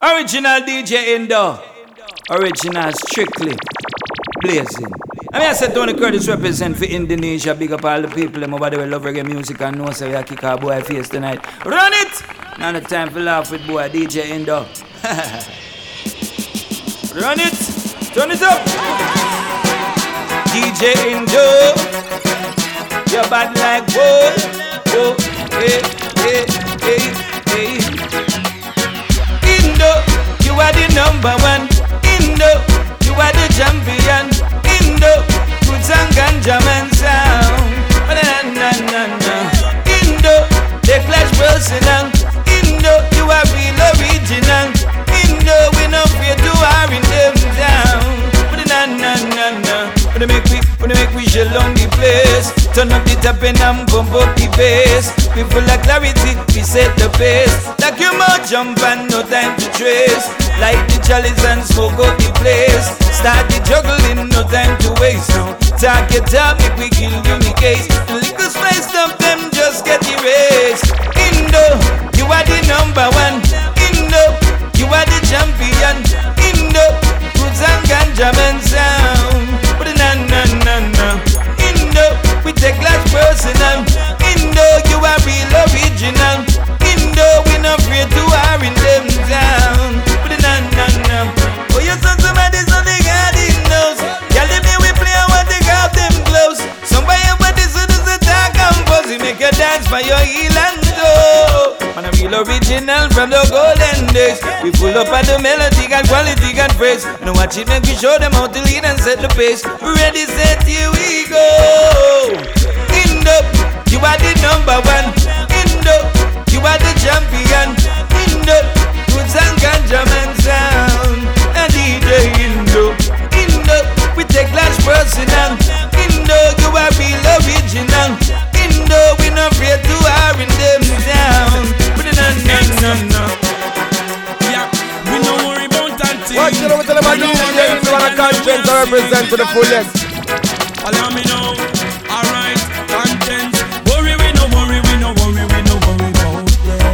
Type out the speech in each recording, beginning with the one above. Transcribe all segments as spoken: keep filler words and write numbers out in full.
Original D J Indo. Original strictly blazing. I mean, I said Tony Curtis represent for Indonesia. Big up all the people. Everybody will love reggae music and know so we are kick our boy face tonight. Run it! Now the time for laugh with boy D J Indo. Run it! Turn it up! D J Indo. You're bad like whoa, whoa, hey, hey, hey, hey. Indo, you are the number one. Indo, you are the champion. Indo, roots and ganja man sound. Na na na na. Indo, the clash personal. Indo, you are real original. Indo, we no fear to hurry them down. Na na na na. When they make we, when they make we shell on the place. Turn up the top and I'm bump up the bass. We full of clarity, we set the pace. Like you more jump and no time to trace. Light the chalice and smoke up the place. Start the juggling, no time to waste. No, talk it up, make we kill you in the case. The liquor spiced up, them just get erased. Indo, you are the number one. Indo, you are the champion. Indo, roots and ganja man sound. But na na na na. Indo, we take life personal. Indo, you are real original. Indo, we not afraid to hurry them down. But na na na. Oh, you son somebody's on the garden nose. Y'all let me we play and want to grab them close. Somebody about this is a dark and fuzzy. Make you dance for your heel and toe. Man, I'm real original from the golden days. We full up on the melody and quality and praise. Now watch it make we show them how to lead and set the pace. Ready, set, here we go. Indo, you are the number one. Indo, you are the champion. Indo, roots and ganja man sound. And D J Indo, Indo, we take large personal. Indo, you are real original. Indo, we not afraid to hurry them down. But no, no, no, no. Yeah, we no worry about that thing. Watch it over to the man D J Indo and a conscience to represent to the fullest. Allow me know. Alright, content. Worry, we no worry, we no worry, we no worry about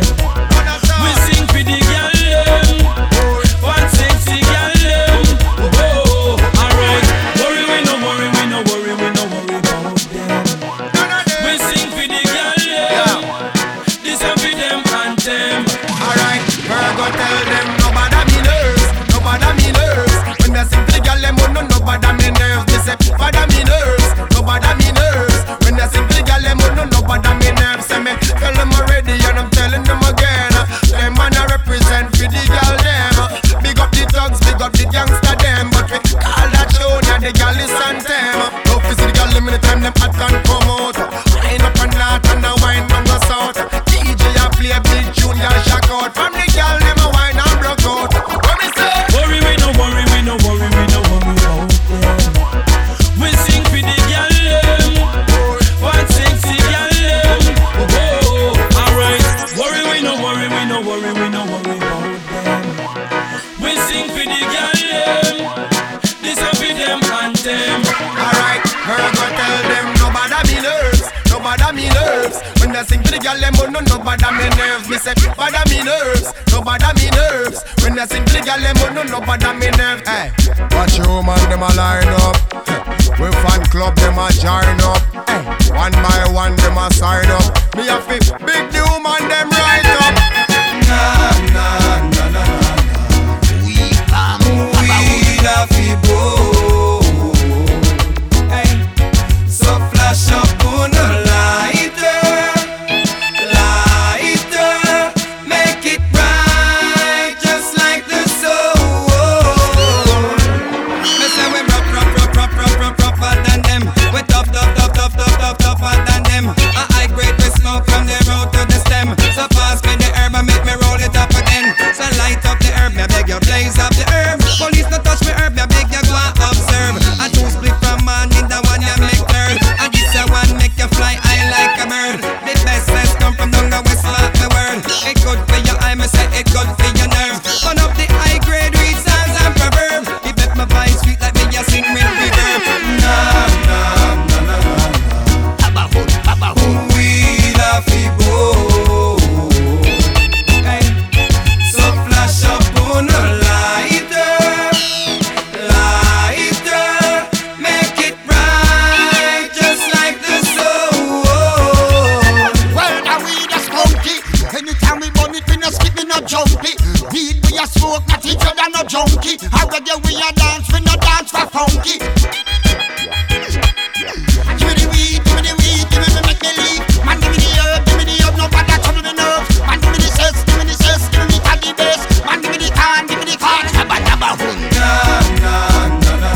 them. We sing for the girl them. One sexy girl them. Oh, alright. Worry, we no worry, we no worry, we no worry about them. We sing for the girl them. This a for them and them. Alright, Virgo tell them nobody me nerves, nobody me nerves. When they sing for the girl them, oh no nobody me nerves. They say nobody me nerves, nobody me nerves. When they sing for the girl them, oh no nobody me nerves. Say me tell them already and I'm telling them again. Them man a represent for the girl them. Big up the thugs, big up the gangster them. But we call that show now the girl is on them. Love to see the girl them anytime them hot and come out. Wind up and lot and a wine on the south. D J a play big tune, y'all shock out. From the girl them a wine and broke out. What me say? Worry, we no worry, we no worry, we no worry about them. We sing for the girl them. One sexy girl them. Oh, alright. Worry, we no worry, we no worry, we no worry about them. We sing for the girl them. This a for them and them. Alright, Virgo tell them nobody me nerves, nobody me nerves. When they sing to the girl them, oh no nobody me nerves. Me say nobody me nerves, nobody me nerves. When they sing to the girl them, oh no nobody me nerves. Hey, watch your man them a line up. We fan club them a join up. Hey, one by one them a sign up. Me a fi big the woman them right up. Nah nah nah nah nah. We am we da fi bo. Hey, so flash up on the lighter, lighter, make it bright just like the sun. Me say we rough, rough, rough, rough, rough, rough, rougher than them. We tough, tough, tough, tough, tough, tough, tougher than them. A high grade we smoke from the road. Weed we a smoke, not each other no junkie. I reggae we a dance, we no dance for funky. Give me the weed, give me the weed, give me the make me leave. Man, give me the herb, give me the herb, nobody trouble the nerve. Man, give me the cess, give me the cess, give me the bass. Man, give me the can, give me the can, shabba dabba boom. Na na na na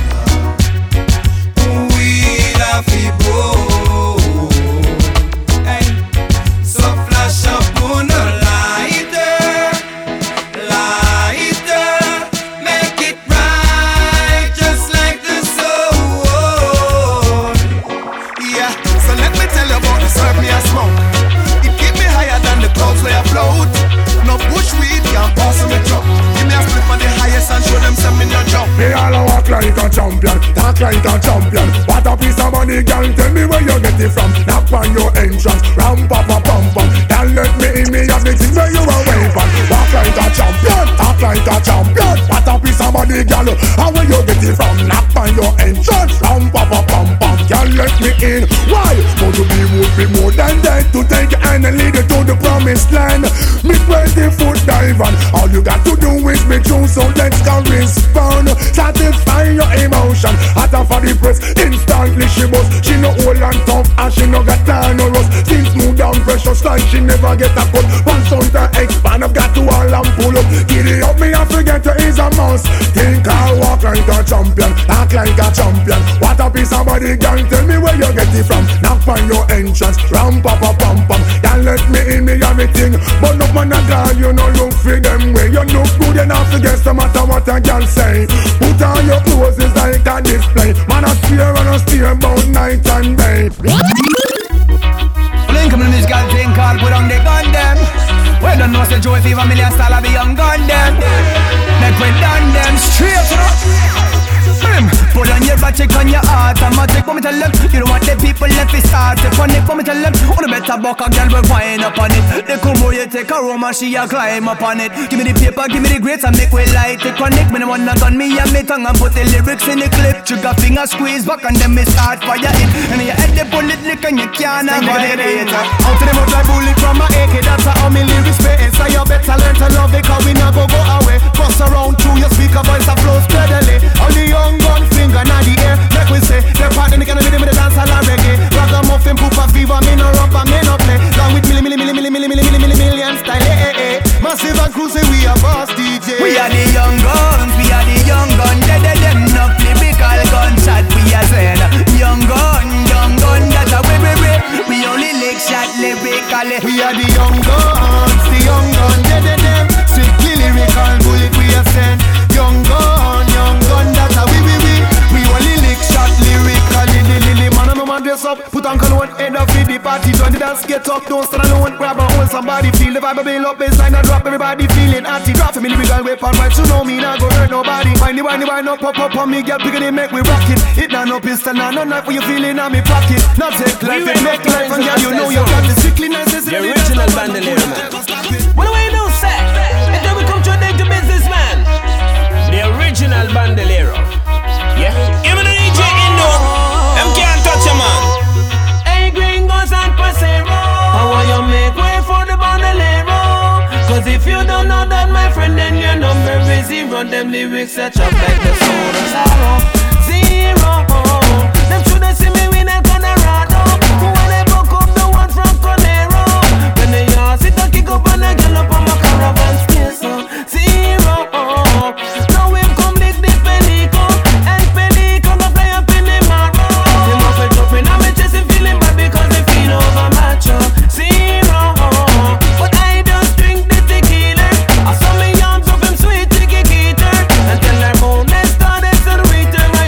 na. Weed a fi blow. Hey, so flash up on a lighter, lighter, make it right just like the soul. Yeah, so let me tell you about the serve me a smoke. It keep me higher than the clouds where I float. No bush weed can pass me drop. Give me a split for the highest and show them some in your job. Me all a walk like a champion, talk like a champion. What a piece of money, girl, tell me where you get it from. Knock on your entrance, ram pa pa pum pum. Don't let me in, me have the thing where you are waving. Walk like a champion, talk like a champion. What a piece of money, girl, how where you get it from? Knock on your entrance, ram pa pa pum pum. Can't let me in, why? But to be would be more than that. To take your hand and lead you to the promised land. Me twenty foot dive and all you got to do is me choose, so let's go respond. Satisfy your emotion. Hotter for the press, instantly she bust. She no old and tough and she no got time no rust. Things smooth down precious like she never get a cut. Once on the expand, I've got to all and pull up. Giddy up me, I forget her is a must. Think I'll walk like a champion, act like a champion. What a piece of body, girl, tell me where you get it from. Knock on your entrance, ram pa pa pum pum. Don't let me in, me everything. But no man a girl, you know look for them way. You look good enough to guess no matter what I can say. Put on your clothes, it's like a display. Man, I steer and I steer about night and day. Link them in this girl thing called put on the gun them. We don't know say Joey Fever million style of the young gun them. Make we done them straight to the put on your back, check on your heart. I'm a take for me tell them. You don't want the people left to start. Take on it for me tell them. On the better buck a girl will wind up on it. The combo you take a room and she a climb up on it. Give me the paper, give me the grades and make we light it. Connect me the one that gun me and me tongue and put the lyrics in the clip. Trigger finger squeeze back and then me start fire it. And you head the bullet lick and you can't avoid it. Out to them out like bullet from my A K. That's how me lyrics spit. So you better learn to love it, cause we not go go away. Bust around through your speaker voice and flow steadily. All the young gun finger in the air, like we say. They're part of the kind of rhythm with the dance all and reggae. Ragamuffin, poopa, fever, me no rump and me no play. Long with milli, milli, milli, milli, milli, milli, milli, million style, eh, eh, eh. Massive and cruise, we are boss D J. We are the young guns, we are the young gun. They, they, them no lyrical gunshot, we are saying. Young gun, young gun, that's a way, way, way. We only lick shot lyrically. We are the young guns, the young gun, they, they, them. Strictly lyrical bullet, we are saying. Young gun, young gun, that's a we, we, we. We only lick shot lyrically, li, li, li. Man, I'm a man dress up, put on cologne, end up with the party. Join the dance, get up, don't stand alone. Grab a hold, somebody feel the vibe, build up baseline and drop. Everybody feeling anti. Drop for me, lyrical weapon, right? You know me, not go hurt nobody. Find the wine, the wine up, up, up, on me, girl, pick it, make we rock it. It not no pistol, not no knife, when you feeling on me pocket. Not take life, it make life, and girl, you know you got the strictly nice. The original bandolier, man. What do we do, sir? And then we come to a day to business, man. The original bandolero. Yeah. Even the D J Indo, them can't touch a man. Hey, gringos and pasero, how will you make way for the bandolero? Cause if you don't know that, my friend, then your number is zero. Them lyrics that chop like the soul of sorrow. Zero. Them shoulda see me with a Colorado. When they broke up the one from Conero. When they all sit and kick up and I get up on my caravan space. Zero. Now him come lick the pelico. And pelico go fly up in the marrow. Them off a jumping on me chest and feeling bad because they feel over macho. Zero. But I just drink the tequila. I saw me arms up him sweet ticky geeter. And tell her bonus started to the return.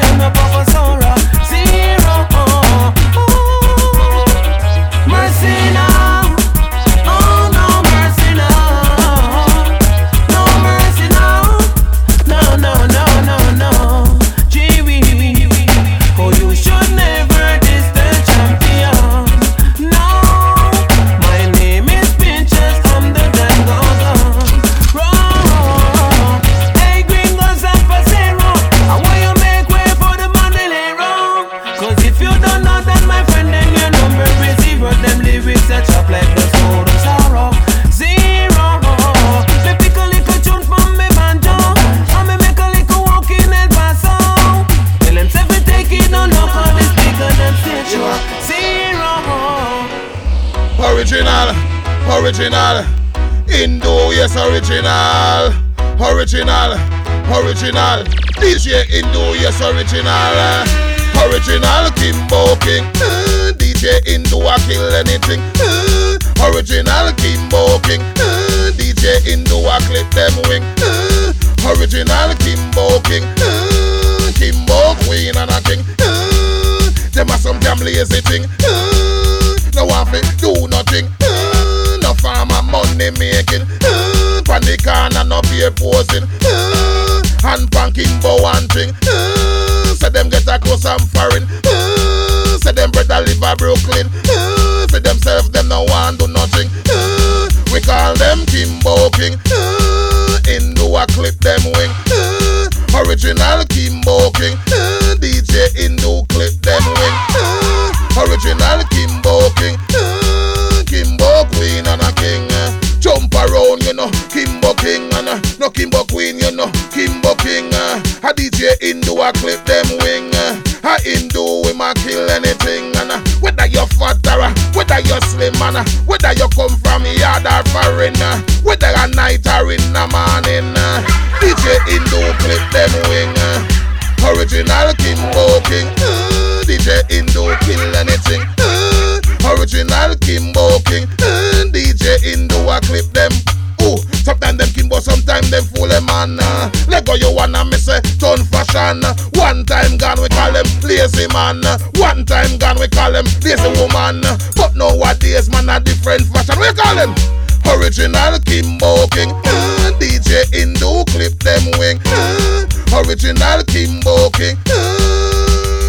original. Indo, yes, original. Original, original. D J Indo, yes, original. Original Kimbo King. Uh, D J Indo, I kill anything. Uh, original Kimbo King. Uh, D J Indo, I clip them wing. Uh, original Kimbo King. Uh, Kimbo Queen and a king. Uh, them are some damn lazy thing. Uh, no one fi do nothing. Uh, no farmer money making. Uh, Panic and no beer posing. Uh, and pan Kimbo one thing. Uh, say them get a close and foreign. Uh, say them brother live a Brooklyn. Uh, say themselves them no one do nothing. Uh, we call them Kimbo King. Uh, Indo a clip them wing. Uh, original Kimbo King. Uh, D J Indo clip them wing. Uh, original Kimbo King. Uh, Kimbo Queen and a king. Uh, jump around, you know, Kimbo King and uh, no Kimbo Queen, you know, Kimbo King. Uh, a D J Indo a clip them wing. Uh, a Indo we ma kill anything. And uh, whether you're fat or uh, whether you're slim, and uh, whether you come from yard or foreign, uh, whether a night or in the morning, uh, D J Indo clip them wing. Uh, original Kimbo King. Uh, D J Indo kill anything. Uh, original Kimbo King. Uh, D J Indo a clip them. Ooh, sometimes them Kimbo, sometimes them fool them man. Uh, let go you wanna miss a ton fashion. One time gone we call them lazy man. One time gone we call them lazy woman. But nowadays man a different fashion. We call them original Kimbo King. Uh, D J Indo clip them wing. Uh, original Kimbo King. Uh,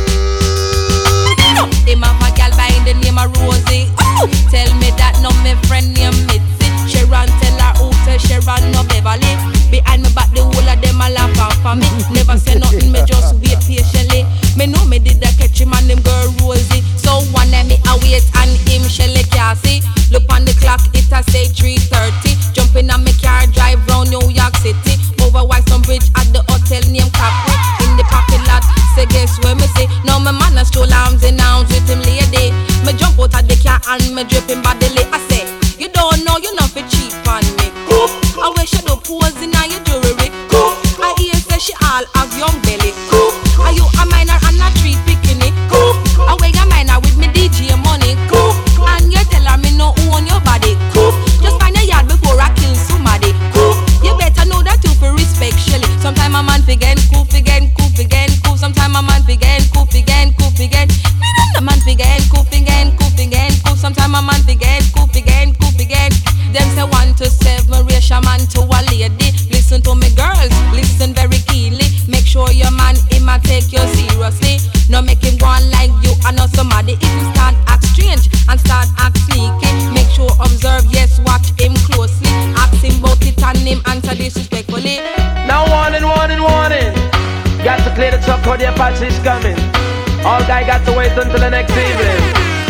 Them have a gal by the name of Rosie. Ooh. Tell me that no me friend named Mitzi. Sharon tell her who tell Sharon no Beverly. Behind me back the whole of them a laugh out for me. Never say nothing, me just wait patiently. Me know me did a catch him and them girl Rosie. So one day me a wait and him Shelly Cassie. Look on the clock, it a say three thirty. Jumping on me car, drive round New York City. Over Whitestone Bridge at the hotel named Capri. In the parking lot, say guess where me say. Now my man a stroll arms in arms with him lady. Me jump out of the car and me dripping bodily. I say, you don't know you not for cheap on me. Coop. I wear shadow posing on your jewelry. Coop. I hear say she all have young belly. Coop. Are you a minor and a tree picking it? Coop. I wear a minor with me D J money. Coop. And you tell her me no own your body. Coop. Just find a yard before I kill somebody. Coop. You better know that you for respect Shelly. Sometime a man again, coop again, coop again, coop. Sometime a man again, coop again, coop again. Me then the man again, coop again, coop again, coop. Sometime a man again, coop again, coop again. Them say one to seven, ratio man to a lady. Listen to me girls, listen very keenly. Make sure your man him a take you seriously. No make him go on like you and not somebody. If you start act strange and start act sneaky, make sure observe, yes, watch him closely. Ask him about it and him answer disrespectfully. Now warning, warning, warning. Got to clear the truck or the Apache's coming. All guy got to wait until the next evening.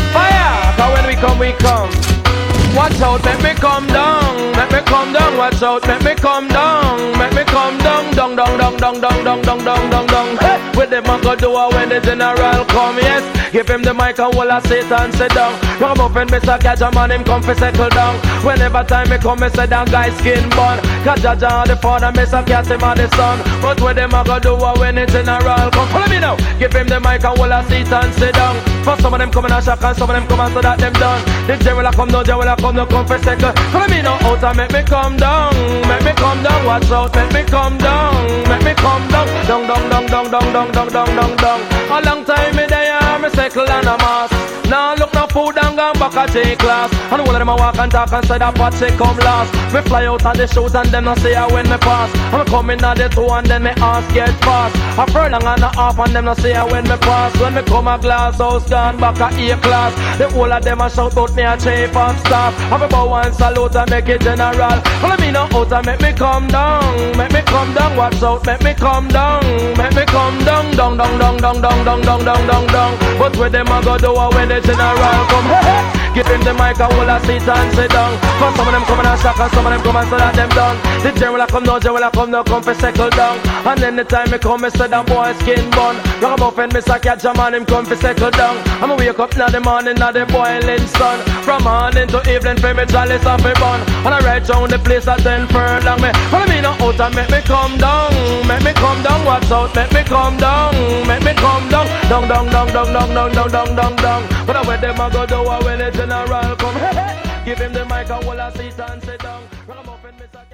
Fire! Cause when we come, we come. Watch out, make me come down. Make me come down, watch out, make me come down. Make me come down, down, down, down, down, down, down, down, down, down, down. Hey, with them I go do it when the general come, yes. Give him the mic and wall a sit and sit down. Rub up and Mister Catch a man, him come for settle down. Whenever time me come, me say that guy skin bun. Cause Jaja the father, Mister Catch him and the son. But with them I go do it when the general come. Follow me now. Give him the mic and wall a sit and sit down. For some of them come in a shock and some of them come and so that them done. The general come down, general come no come for second. Follow me now out and make me come down. Make me come down, watch out, make me come down. Make me come down, down, down, down, down, down, down, down, down, down, down. A long time me there, me cycle and a mask. Now look no food and gone back a J class. And all of them a walk and talk and say that pot say come last. Me fly out of the shoes and them not say I when me pass. I'm coming at the two and then me ask get fast. A furlong and a half and them not say I when me pass. When me come a glass house gone back a A class. The whole of them a shout out me a chief and staff. Have a bow and salute and make it general. Follow me now out and make me come down. Make me come down, watch out, make me come down. Make me come down, down, down, down, down, down, down, down, down, down, down. But where them a go do a when the general come. Hey, hey. Give him the mic and hold a seat and sit down. Cause some of them come and shock and some of them come and so that them done. The general I come no, general I come no, come for settle down. And then the time me come, me say that boy skin bun. Ragamuffin, me say catch a man, him come for settle down. I'ma wake up now the morning, now the boiling sun. From morning to evening, for me chalice off me bun. And I ride round the place at ten furlong me. Follow me now out and make me come down. Make me come down, watch out, make me come down. Make me come down, down, down, down, down, down, down, down, down, down, down. But I where them a go do when the general come. Give him the mic and hold a seat and sit down. Ragamuffin, me say